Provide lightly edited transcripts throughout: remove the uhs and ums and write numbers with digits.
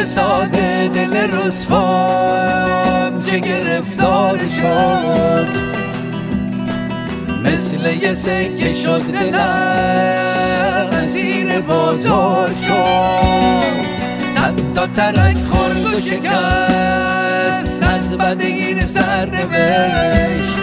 دل ساده دل رسوام چه گرفتار شد، مثل یه سکه شد دلم اسیر بازار شد. صد تا ترک خورد و شکست از بد این سرنوشت،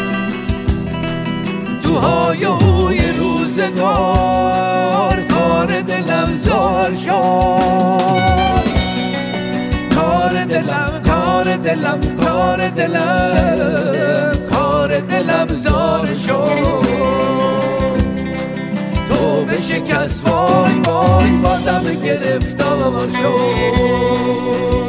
تو های و هوی روزگار کار دلم زار شد. کار دلم کار دلم کار دلم کار دلم زار شد. تو به شکست وای وای بازم گرفتار شد.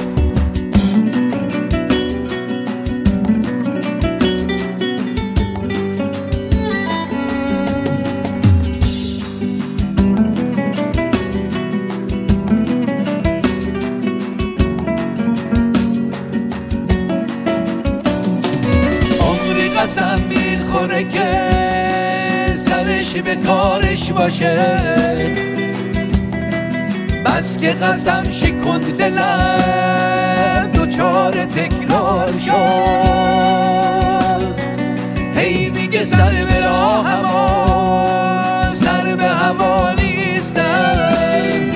قسم میخوره که سرش به کارش باشه، بس که قسم شکند دلم دوچار تکرار شد. هی میگه سر به راه هوا سر به هوا نیستم،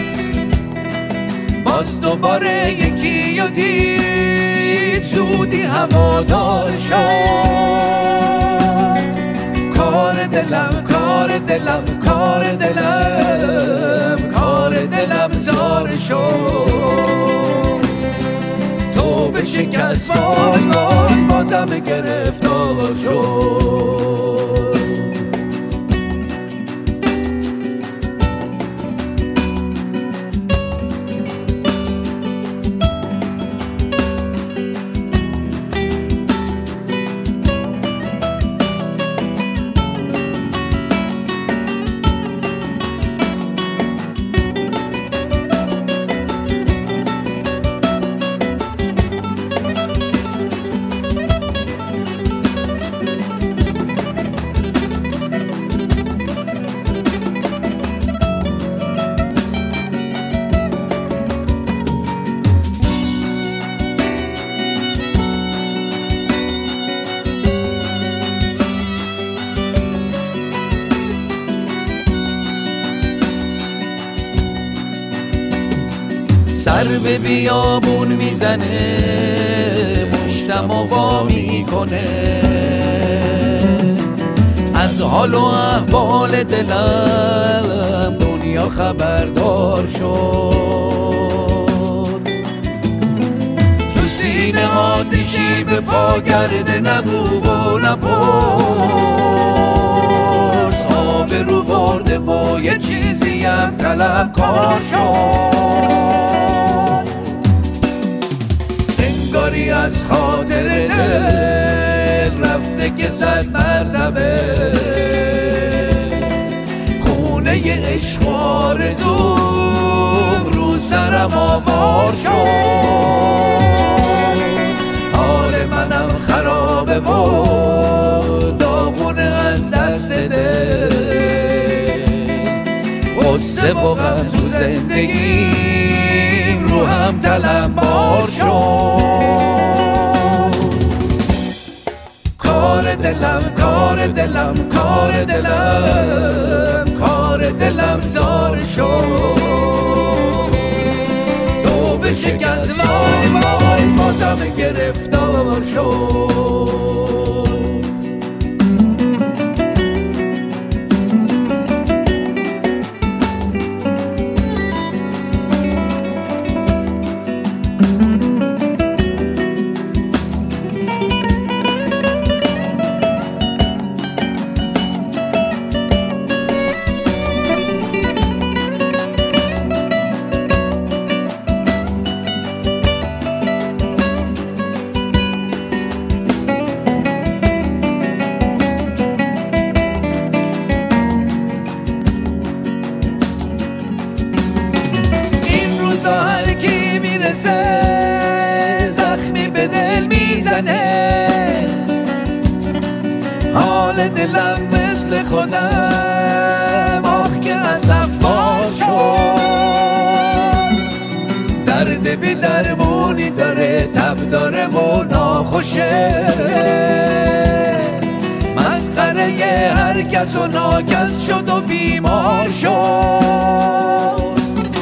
باز دوباره یکی و دید زودی هوادار شد. کار دلم کار دلم کار دلم کار دلم زار شد. تو به شکست وای وای بازم گرفتار شد. سر به بیابون میزنه مشتم و وا میکنه، از حال و احوال دلم دنیا خبردار شد. تو سینه آتشی به پا گرده نگو و نپرس، آبرو برده و یه چیزی هم طلبکار شد. انگاری از خاطر دل رفته که 100 مرتبه خونه عشق و آرزوم رو سرم آوار شد. حال منم خرابه و داغونه از دست دل، غصه و غم تو زندگیم رو هم تلمبار شد. کار دلم کار دلم کار دلم کار دلم زار شد. تو به شکست وای وای بازم گرفتار شد. زخمی به دل میزنه، حال دلم مثل خودم آخ که از افبار شد. درد حالی داره، تب داره و ناخوشه، مسخره هر کس و ناکس شد و بیمار شد.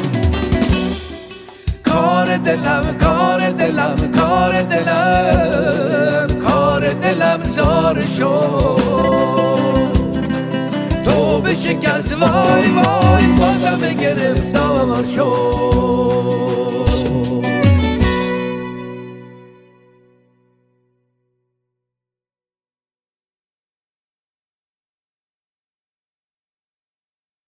کار دلم کار دلم کار دلم کار دلم زار شد، تو به شکست وای وای بازم گرفتار شد.